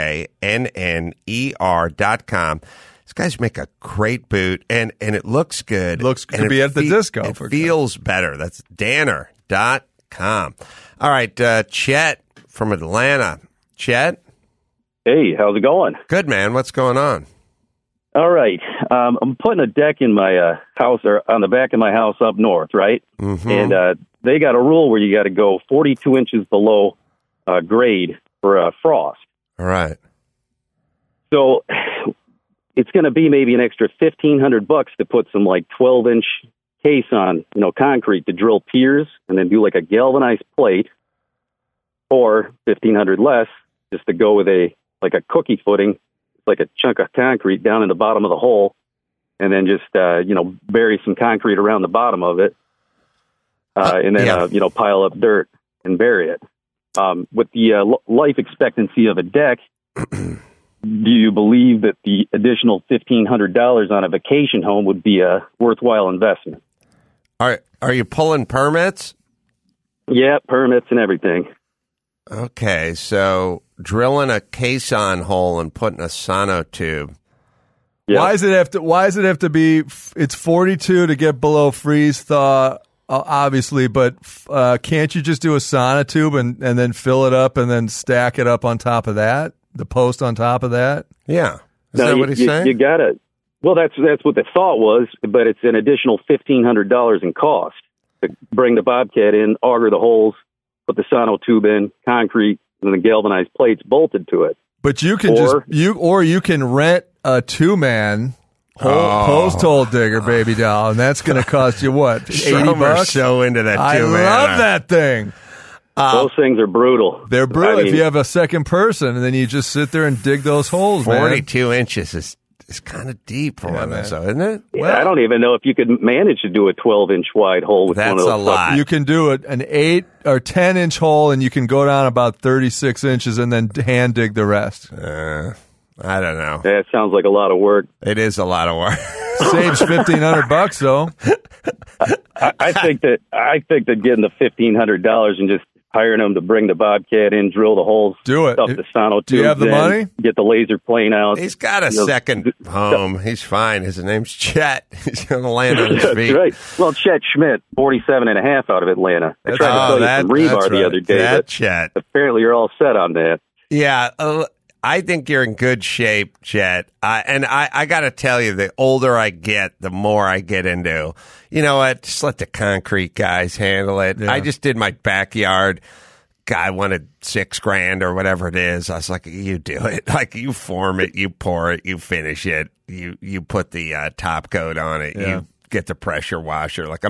DANNER.com. These guys make a great boot, and it looks good. Looks and to be at the disco. It feels better. That's Danner.com. All right, Chet from Atlanta. Chet? Hey, how's it going? Good, man. What's going on? All right. I'm putting a deck in my house, or on the back of my house up north, right? Mm-hmm. And they got a rule where you got to go 42 inches below grade for frost. All right. So it's going to be maybe an extra $1,500 to put some like 12-inch case on, concrete to drill piers and then do like a galvanized plate, or $1,500 less just to go with a cookie footing, like a chunk of concrete down in the bottom of the hole, and then just bury some concrete around the bottom of it, and then pile up dirt and bury it. With the life expectancy of a deck, do you believe that the additional $1,500 on a vacation home would be a worthwhile investment? Are you pulling permits? Yeah, permits and everything. Okay, so drilling a caisson hole and putting a sonotube. Yep. Why does it have to be? It's 42 to get below freeze thaw, obviously, but can't you just do a sonotube and then fill it up and then stack it up on top of that? The post on top of that? Yeah. Is that what he's saying? You got it. Well, that's what the thought was, but it's an additional $1,500 in cost to bring the Bobcat in, auger the holes, put the sonotube in, concrete, and the galvanized plates bolted to it. But you can you can rent a 2-man post hole digger, baby doll, and that's going to cost you what? $80? So into that 2-man. I love that thing. Those things are brutal. They're brutal if you have a second person, and then you just sit there and dig those holes. 42 inches is kind of deep for one of those, isn't it? Yeah, well, I don't even know if you could manage to do a 12-inch wide hole with one of those. That's a lot. You can do an 8 or 10-inch hole, and you can go down about 36 inches and then hand dig the rest. I don't know. That sounds like a lot of work. It is a lot of work. Saves $1,500 though. I think that getting the $1,500 and just hiring them to bring the Bobcat in, drill the holes, do it. Stuff the sonotubes. Do you have the money? Get the laser plane out. He's got a second home. He's fine. His name's Chet. He's going to land on his feet. That's right. Well, Chet Schmidt, 47.5 out of Atlanta. I tried to sell you some rebar the other day, but Chet. Apparently you're all set on that. Yeah, I think you're in good shape, Chet. And I got to tell you, the older I get, the more I get into, you know what, just let the concrete guys handle it. Yeah. I just did my backyard. Guy wanted $6,000 or whatever it is. I was like, you do it. Like, you form it, you pour it, you finish it, you put the top coat on it, you get the pressure washer. Like, I'm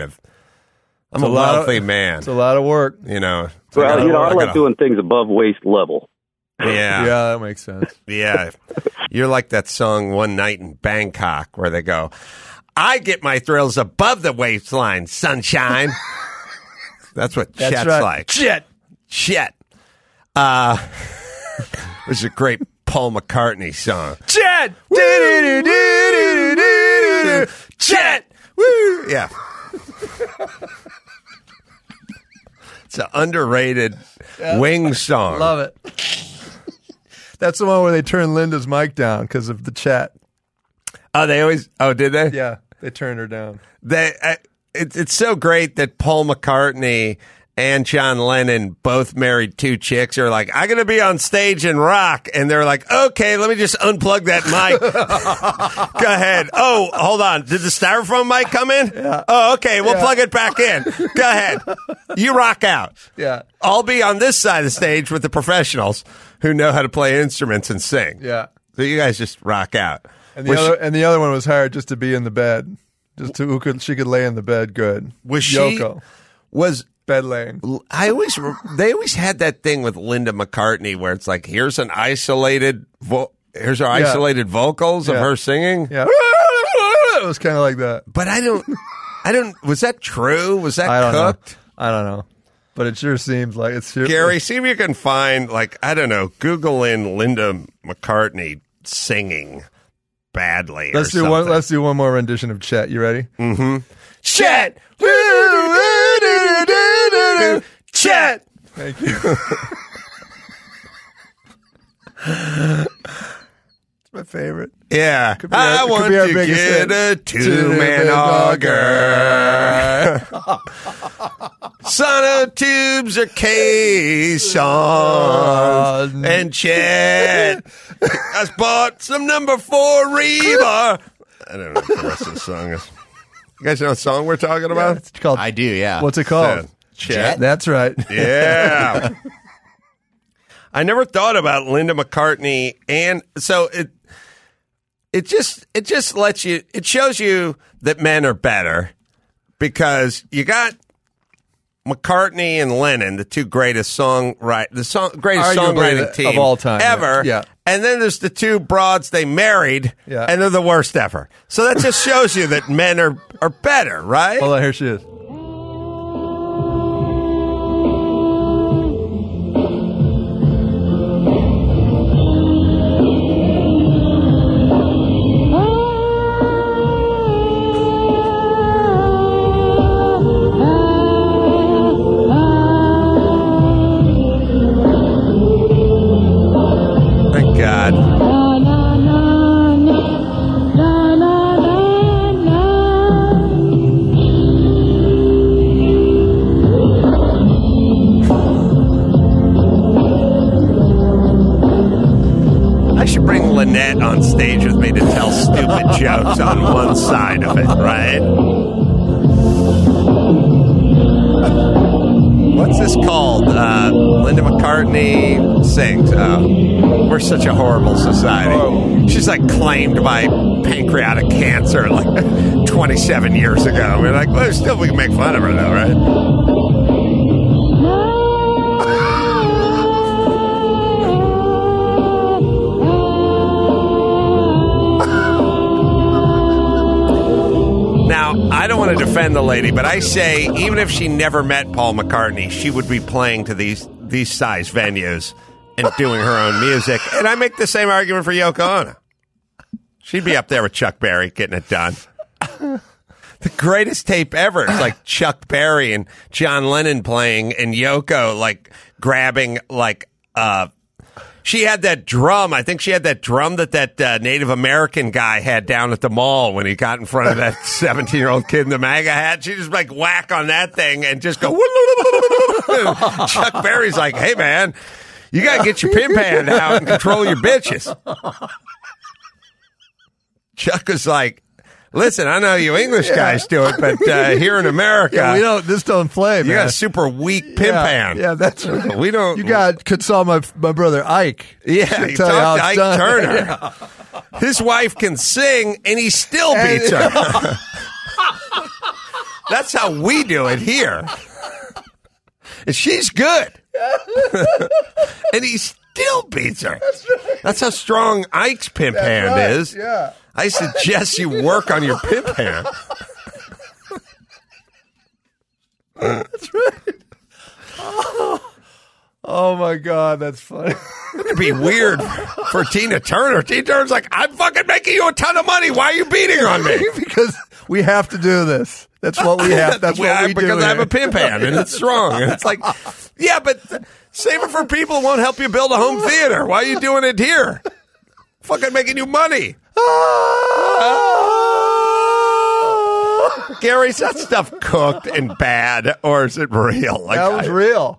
a wealthy man. It's a lot of work. You know. Well, I like doing things above waist level. Yeah. Yeah, that makes sense. Yeah. You're like that song One Night in Bangkok where they go, I get my thrills above the waistline, sunshine. That's what Chet's right. like. Chet. It was a great Paul McCartney song. Chet! Chet! Woo! Yeah. It's an underrated Wings song. Love it. That's the one where they turn Linda's mic down because of the chat. Oh, did they? Yeah, they turned her down. It's so great that Paul McCartney and John Lennon both married two chicks who are like, I'm going to be on stage and rock. And they're like, okay, let me just unplug that mic. Go ahead. Oh, hold on. Did the styrofoam mic come in? Yeah. Oh, okay. We'll plug it back in. Go ahead. You rock out. Yeah. I'll be on this side of the stage with the professionals who know how to play instruments and sing. Yeah. So you guys just rock out. And the other one was hired just to be in the bed. She could lay in the bed good. Was Yoko was bed laying. They always had that thing with Linda McCartney where it's like, here's our isolated vocals of her singing. Yeah. It was kind of like that. But I don't, was that true? Was that cooked? I don't know. but it sure seems like it's sure. Gary, see if you can find, like, I don't know, Google in Linda McCartney singing badly. Let's do one. Let's do one more rendition of Chet. You ready? Mm-hmm. Chet. Chet. Thank you. It's my favorite. Yeah. Could be our to biggest get hit. a two-man auger. Sonotubes are caissons. And Chet has bought some number 4 Rebar. I don't know what the rest of the song is. You guys know what song we're talking about? It's called. I do, yeah. What's it called? Chet. That's right. Yeah. I never thought about Linda McCartney, and so it just lets you, it shows you that men are better because you got McCartney and Lennon, the two greatest greatest songwriting team of all time ever. Yeah. And then there's the two broads they married, Yeah. and they're the worst ever. So that just shows you that men are better, right? Hold on, here she is. Thank God. I should bring Lynette on stage with me to tell stupid jokes on one side of it, right? What's this called? Linda McCartney sings. Oh, we're such a horrible society. She's like claimed by pancreatic cancer like 27 years ago. We're like, well, still we can make fun of her though, right? Now, I don't want to defend the lady, but I say even if she never met Paul McCartney, she would be playing to these size venues and doing her own music. And I make the same argument for Yoko Ono. She'd be up there with Chuck Berry getting it done. The greatest tape ever is like Chuck Berry and John Lennon playing and Yoko like grabbing like she had that drum. I think she had that drum that Native American guy had down at the mall when he got in front of that 17-year-old kid in the MAGA hat. She just like whack on that thing and just go. Chuck Berry's like, hey man, you got to get your pimp hand out and control your bitches. Chuck was like, listen, I know you English guys do it, but here in America, this don't play, man. You got a super weak pimp hand. Yeah, that's right. We don't. You could saw my brother Ike. Yeah, he talked to Ike Turner. Yeah. His wife can sing, and he still beats her. That's how we do it here. And she's good. And he still beats her. That's right. That's how strong Ike's pimp hand is. Yeah. I suggest you work on your pimp hand. That's right. Oh my God, that's funny. It'd be weird for Tina Turner. Tina Turner's like, I'm fucking making you a ton of money. Why are you beating on me? Because we have to do this. That's what we have. That's what we do. Because I have a pimp hand and it's strong. And it's like, yeah, but save it for people who won't help you build a home theater. Why are you doing it here? Fucking making you money. Gary, is that stuff cooked and bad, or is it real? Like, that was real.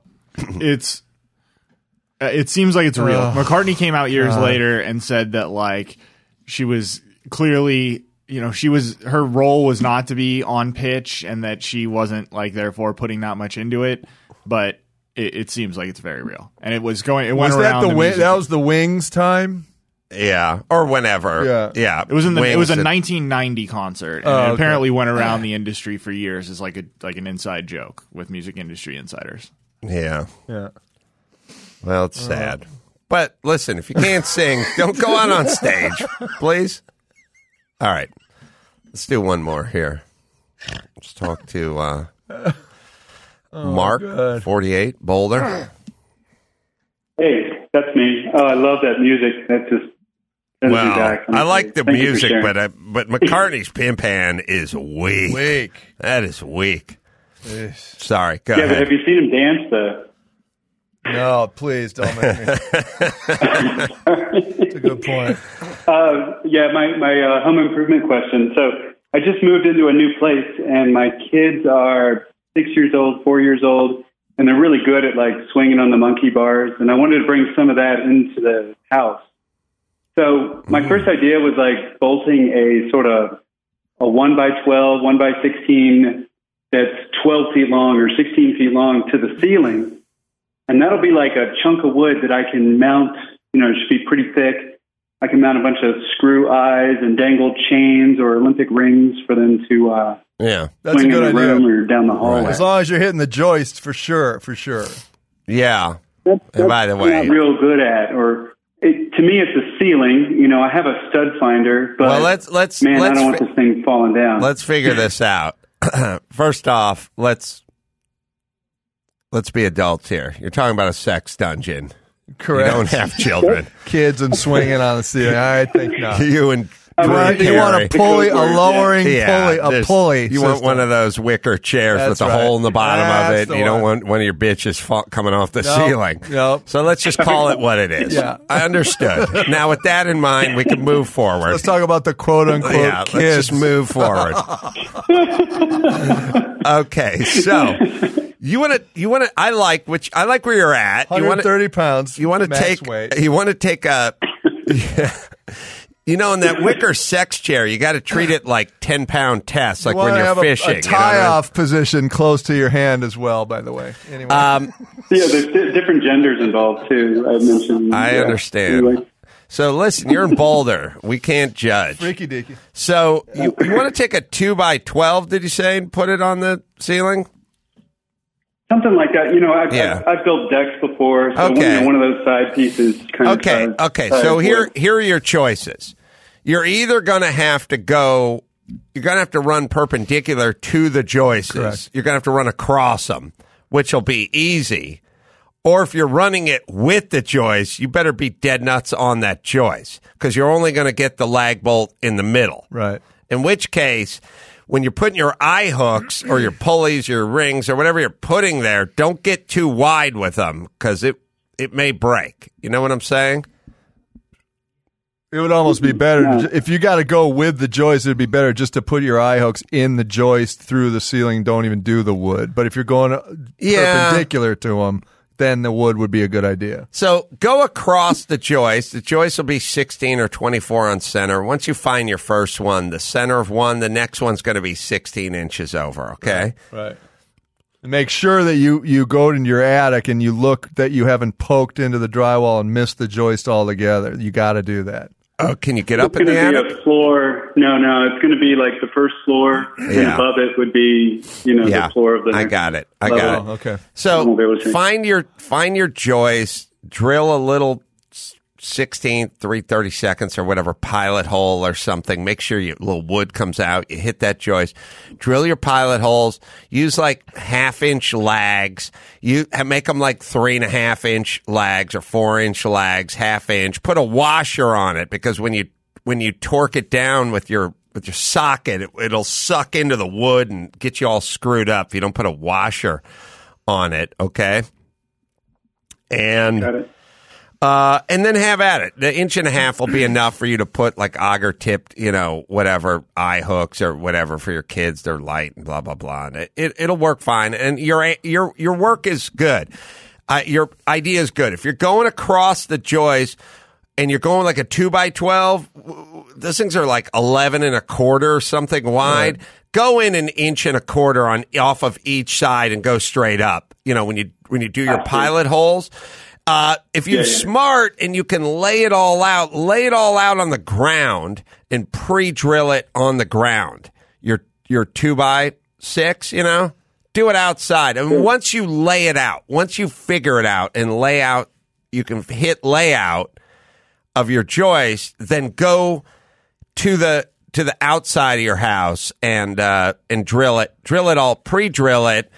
It seems like it's real. McCartney came out years later and said that like she was clearly, her role was not to be on pitch and that she wasn't like therefore putting that much into it. But it seems like it's very real, and it went around. That was the Wings time. Yeah, or whenever. Yeah. It was a 1990 concert, and it apparently went around the industry for years as like an inside joke with music industry insiders. Yeah. Yeah. Well, it's sad. But listen, if you can't sing, don't go out on stage, please. All right. Let's do one more here. Let's talk to Mark, good. 48, Boulder. Hey, that's me. Oh, I love that music. That just sends me Well, back. I like the Thank you for music, sharing. but McCartney's pimp hand is weak. Weak. That is weak. Eesh. Sorry, go Yeah, but ahead. have you seen him dance, though? No, please don't make me. That's a good point. Yeah, my home improvement question. So I just moved into a new place, and my kids are 6 years old, 4 years old, and they're really good at like swinging on the monkey bars. And I wanted to bring some of that into the house. So my first idea was like bolting a sort of a 1x12, 1x16 that's 12 feet long or 16 feet long to the ceiling. And that'll be like a chunk of wood that I can mount, it should be pretty thick. I can mount a bunch of screw eyes and dangled chains or Olympic rings for them to Yeah. That's a swing in good the idea. room or down the hallway. As long as you're hitting the joist, for sure. Yeah. That's And by the way, I'm not real good at, to me, it's a ceiling. I have a stud finder, but well, let's I don't want this thing falling down. Let's figure this out. First off, let's be adults here. You're talking about a sex dungeon. Correct. You don't have children. Kids and swinging on the ceiling. I think not. You and I Drew want- You want Carey. a pulley, a lowering pulley, a there's- pulley. You want system. one of those wicker chairs That's with a right. hole in the bottom That's of it. the You don't one. want one of your bitches coming off the Nope. ceiling. Nope. So let's just call it what it is. Yeah. I understood. Now, with that in mind, we can move forward. Let's talk about the quote unquote Yeah, kids. let's just move forward. Okay, so you want to. I like where you're at. You want 130 pounds. You want to max take. weight. You want to take a. In that wicker sex chair, you got to treat it like 10-pound tests, like You when wanna you're have fishing. a you know what I mean? tie-off position close to your hand as well. By the way, anyway. Yeah, there's different genders involved too. I mentioned. I understand. Anyway. So listen, you're in Boulder. We can't judge. Freaky deaky. So you want to take a 2x12? Did you say and put it on the ceiling? Something like that. Yeah. I've built decks before. So Okay. one of those side pieces. Okay. So here are your choices. You're either going to have to go. You're going to have to run perpendicular to the joists. Correct. You're going to have to run across them, which will be easy. Or if you're running it with the joist, you better be dead nuts on that joist because you're only going to get the lag bolt in the middle. Right. In which case, when you're putting your eye hooks or your pulleys, your rings, or whatever you're putting there, don't get too wide with them because it may break. You know what I'm saying? It would almost be better if you got to go with the joist. It'd be better just to put your eye hooks in the joist through the ceiling. Don't even do the wood. But if you're going perpendicular to them, then the wood would be a good idea. So go across the joist. The joist will be 16 or 24 on center. Once you find your first one, the center of one, the next one's going to be 16 inches over, okay? Right. And make sure that you go in your attic and you look that you haven't poked into the drywall and missed the joist altogether. You got to do that. Oh, can you get up It's in the going to attic? be a floor. No, it's going to be like the first floor, and Yeah. above it would be, the floor of the. I got it. level. Okay. I So won't be able to see. find your joist, drill a little 16th, 3/30 seconds or whatever pilot hole or something. Make sure your little wood comes out. You hit that joist. Drill your pilot holes. Use like 1/2-inch lags. You make them like 3.5-inch lags or 4-inch lags, 1/2 inch. Put a washer on it because when you torque it down with your socket, it'll suck into the wood and get you all screwed up if you don't put a washer on it. Okay. And Got it. and then have at it. The 1.5 inches will be enough for you to put like auger tipped, whatever eye hooks or whatever for your kids. They're light and blah blah blah. And it'll work fine. And your work is good. Your idea is good. If you're going across the joist and you're going like a 2x12, those things are like 11 1/4 or something wide. Right. Go in 1.25 inches off of each side and go straight up. When you do your pilot holes. If you're smart and you can lay it all out on the ground and pre-drill it on the ground. Your 2x6, do it outside. And once you lay it out, once you figure it out and lay out, you can hit layout of your joist, then go to the outside of your house and drill it all, pre-drill it.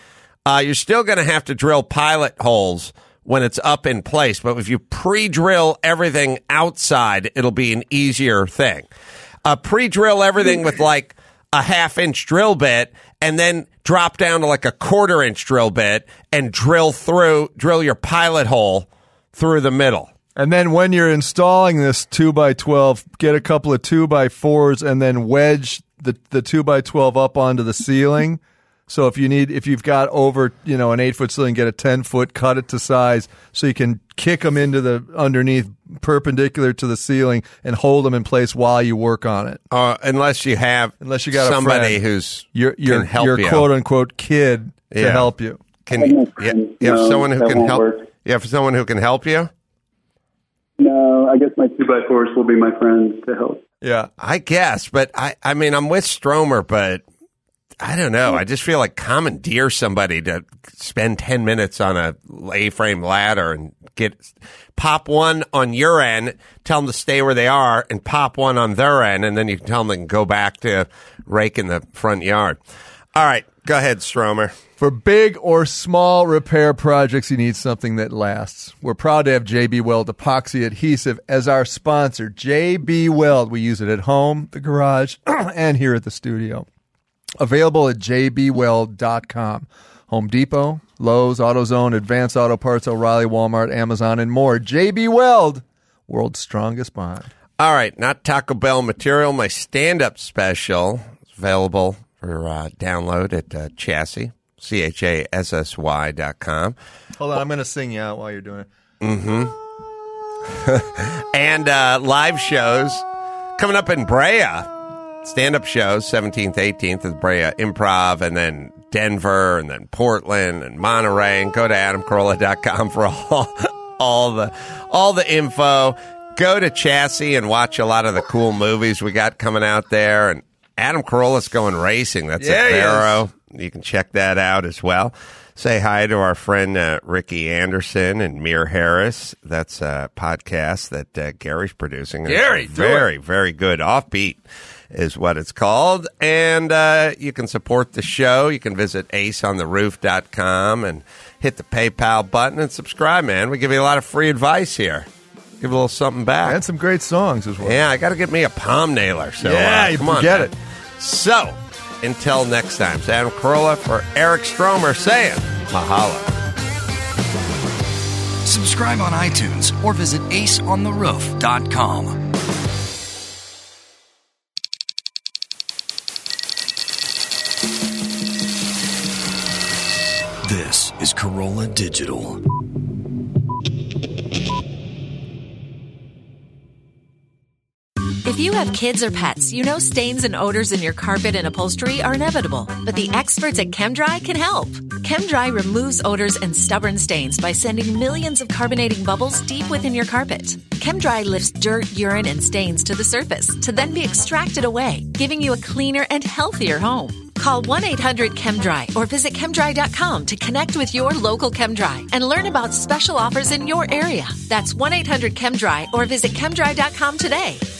You're still going to have to drill pilot holes when it's up in place. But if you pre-drill everything outside, it'll be an easier thing. Pre-drill everything with like a 1/2-inch drill bit and then drop down to like a 1/4-inch drill bit and drill your pilot hole through the middle. And then when you're installing this 2x12, get a couple of 2x4s and then wedge the 2x12 up onto the ceiling. So if you've got over, an 8-foot ceiling, get a 10-foot, cut it to size so you can kick them into the underneath perpendicular to the ceiling and hold them in place while you work on it. Unless you got somebody who's can help your you. quote unquote kid to help you. You have someone who can help? You have someone who can help you? No, I guess my 2x4s will be my friends to help. Yeah, I guess, but I mean, I'm with Stromer, but I don't know. I just feel like commandeer somebody to spend 10 minutes on a A-frame ladder and pop one on your end, tell them to stay where they are, and pop one on their end, and then you can tell them they can go back to raking the front yard. All right, go ahead, Stromer. For big or small repair projects, you need something that lasts. We're proud to have JB Weld epoxy adhesive as our sponsor. JB Weld. We use it at home, the garage, and here at the studio. Available at jbweld.com. Home Depot, Lowe's, AutoZone, Advanced Auto Parts, O'Reilly, Walmart, Amazon, and more. JB Weld, world's strongest bond. All right, not Taco Bell material. My stand-up special is available for download at Chassis. CHASSY.com. Hold on, I'm going to sing you out while you're doing it. Mm-hmm. And live shows coming up in Brea. Stand-up shows, 17th, 18th at Brea Improv, and then Denver, and then Portland, and Monterey. And go to AdamCarolla.com for all the info. Go to Chassis and watch a lot of the cool movies we got coming out there. And Adam Carolla's going racing. That's at Vero. You can check that out as well. Say hi to our friend Ricky Anderson and Mir Harris. That's a podcast that Gary's producing. Gary, very, very good. Offbeat is what it's called. And you can support the show. You can visit aceontheroof.com and hit the PayPal button and subscribe, man. We give you a lot of free advice here. Give a little something back. And some great songs as well. Yeah, I got to get me a palm nailer. So, you come on, get man. it. So, until next time, it's Adam Carolla for Eric Stromer saying mahalo. Subscribe on iTunes or visit aceontheroof.com. This is Corolla Digital. If you have kids or pets, you know stains and odors in your carpet and upholstery are inevitable. But the experts at ChemDry can help. ChemDry removes odors and stubborn stains by sending millions of carbonating bubbles deep within your carpet. ChemDry lifts dirt, urine, and stains to the surface to then be extracted away, giving you a cleaner and healthier home. Call 1-800-ChemDry or visit ChemDry.com to connect with your local ChemDry and learn about special offers in your area. That's 1-800-ChemDry or visit ChemDry.com today.